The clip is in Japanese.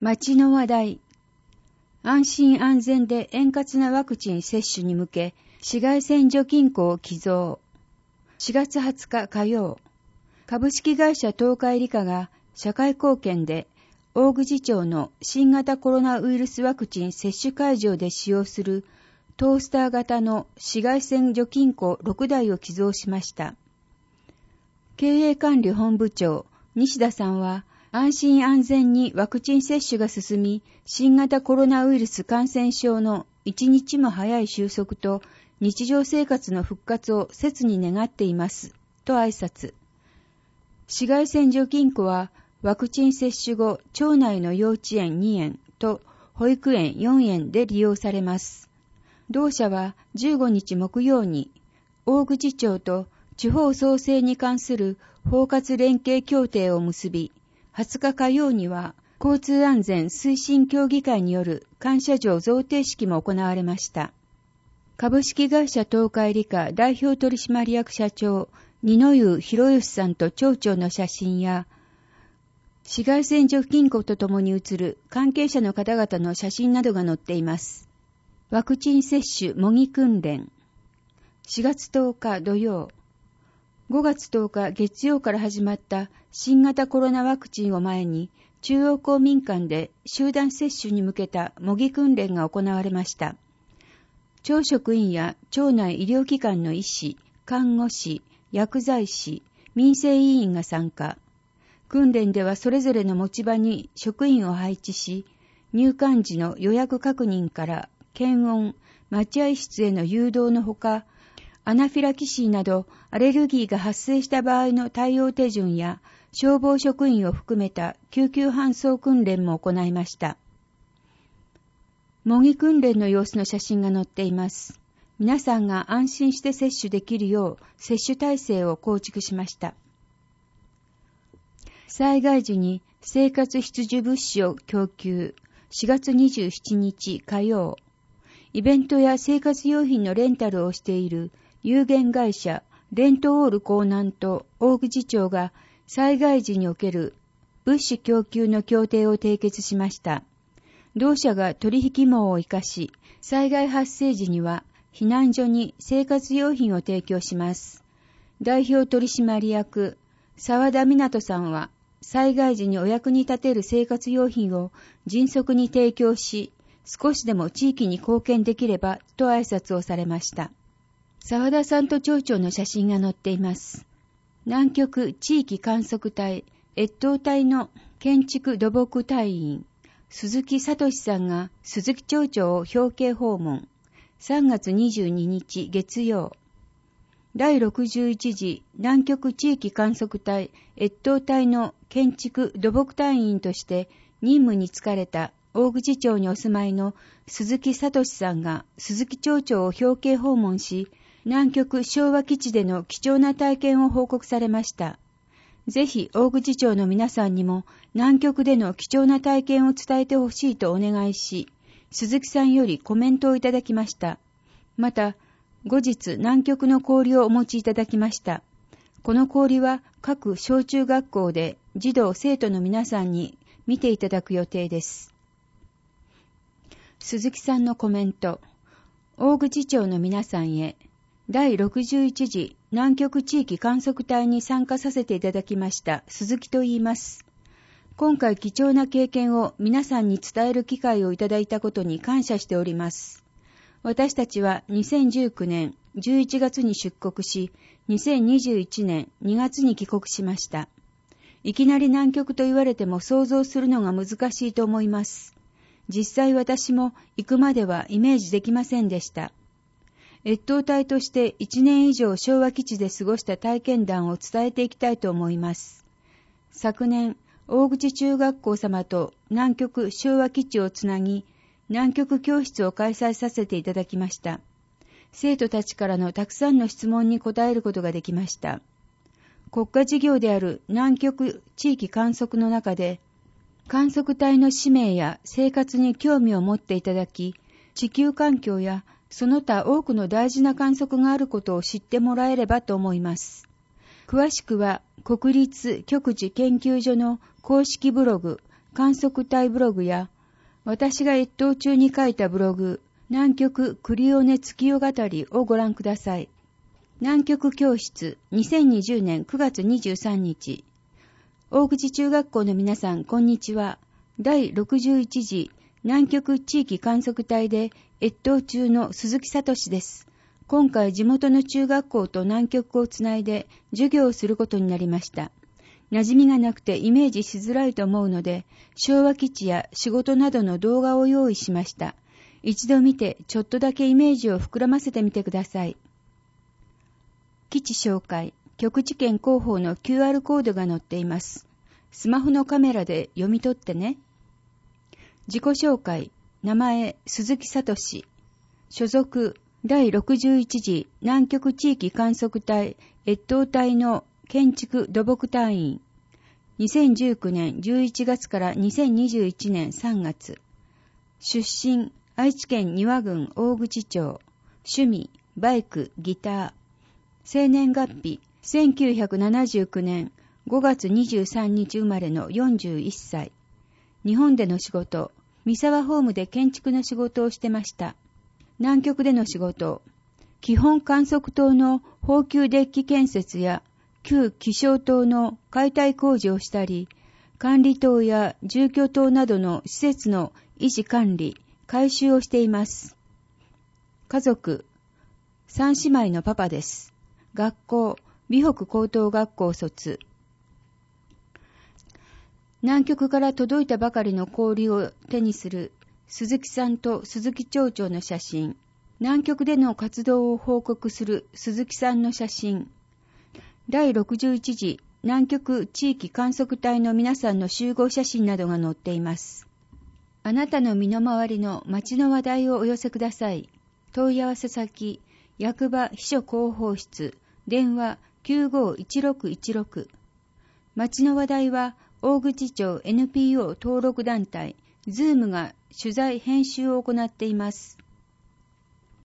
町の話題。安心安全で円滑なワクチン接種に向け、紫外線除菌庫を寄贈。4月20日火曜、株式会社東海理科が社会貢献で大口町の新型コロナウイルスワクチン接種会場で使用するトースター型の紫外線除菌庫6台を寄贈しました。経営管理本部長西田さんは、安心安全にワクチン接種が進み、新型コロナウイルス感染症の一日も早い収束と日常生活の復活を切に願っています、と挨拶。紫外線除菌庫は、ワクチン接種後、町内の幼稚園2園と保育園4園で利用されます。同社は15日木曜に、大口町と地方創生に関する包括連携協定を結び、20日火曜には交通安全推進協議会による感謝状贈呈式も行われました。株式会社東海理科代表取締役社長二之湯博義さんと町長の写真や、紫外線除菌庫とともに写る関係者の方々の写真などが載っています。ワクチン接種模擬訓練。4月10日土曜、5月10日月曜から始まった新型コロナワクチンを前に、中央公民館で集団接種に向けた模擬訓練が行われました。町職員や町内医療機関の医師、看護師、薬剤師、民生委員が参加。訓練ではそれぞれの持ち場に職員を配置し、入館時の予約確認から検温、待合室への誘導のほか、アナフィラキシーなどアレルギーが発生した場合の対応手順や消防職員を含めた救急搬送訓練も行いました。模擬訓練の様子の写真が載っています。皆さんが安心して接種できるよう接種体制を構築しました。災害時に生活必需物資を供給。4月27日火曜、イベントや生活用品のレンタルをしている有限会社レントオール江南と大口町が災害時における物資供給の協定を締結しました。同社が取引網を生かし、災害発生時には避難所に生活用品を提供します。代表取締役沢田湊さんは、災害時にお役に立てる生活用品を迅速に提供し、少しでも地域に貢献できればと挨拶をされました。沢田さんと町長の写真が載っています。南極地域観測隊越冬隊の建築土木隊員鈴木聡さんが鈴木町長を表敬訪問。3月22日月曜、第61次南極地域観測隊越冬隊の建築土木隊員として任務に就かれた大口町にお住まいの鈴木聡さんが鈴木町長を表敬訪問し、南極昭和基地での貴重な体験を報告されました。ぜひ大口町の皆さんにも南極での貴重な体験を伝えてほしいとお願いし、鈴木さんよりコメントをいただきました。また、後日南極の氷をお持ちいただきました。この氷は各小中学校で児童生徒の皆さんに見ていただく予定です。鈴木さんのコメント。大口町の皆さんへ、第61次南極地域観測隊に参加させていただきました鈴木と言います。今回貴重な経験を皆さんに伝える機会をいただいたことに感謝しております。私たちは2019年11月に出国し、2021年2月に帰国しました。いきなり南極と言われても想像するのが難しいと思います。実際私も行くまではイメージできませんでした。越冬隊として1年以上昭和基地で過ごした体験談を伝えていきたいと思います。昨年、大口中学校様と南極昭和基地をつなぎ、南極教室を開催させていただきました。生徒たちからのたくさんの質問に答えることができました。国家事業である南極地域観測の中で、観測隊の使命や生活に興味を持っていただき、地球環境やその他多くの大事な観測があることを知ってもらえればと思います。詳しくは国立極地研究所の公式ブログ、 観測隊ブログや、私が越冬中に書いたブログ、南極クリオネ月夜語りをご覧ください。南極教室2020年9月23日。大口中学校の皆さん、こんにちは。第61次南極地域観測隊で越冬中の鈴木聡です。今回地元の中学校と南極をつないで授業をすることになりました。馴染みがなくてイメージしづらいと思うので、昭和基地や仕事などの動画を用意しました。一度見てちょっとだけイメージを膨らませてみてください。基地紹介、極地圏広報の QR コードが載っています。スマホのカメラで読み取ってね。自己紹介、名前、鈴木聡。所属、第61次南極地域観測隊越冬隊の建築土木隊員。2019年11月から2021年3月。出身、愛知県丹羽郡大口町。趣味、バイク、ギター。生年月日、1979年5月23日生まれの41歳。日本での仕事、三沢ホームで建築の仕事をしてました。南極での仕事、基本観測塔の放給デッキ建設や旧気象塔の解体工事をしたり、管理塔や住居塔などの施設の維持管理、改修をしています。家族、三姉妹のパパです。学校、美北高等学校卒。南極から届いたばかりの氷を手にする鈴木さんと鈴木町長の写真。南極での活動を報告する鈴木さんの写真。第61次南極地域観測隊の皆さんの集合写真などが載っています。あなたの身の回りの町の話題をお寄せください。問い合わせ先、役場秘書広報室、電話 951616。町の話題は、大口町 NPO 登録団体、ズームが取材編集を行っています。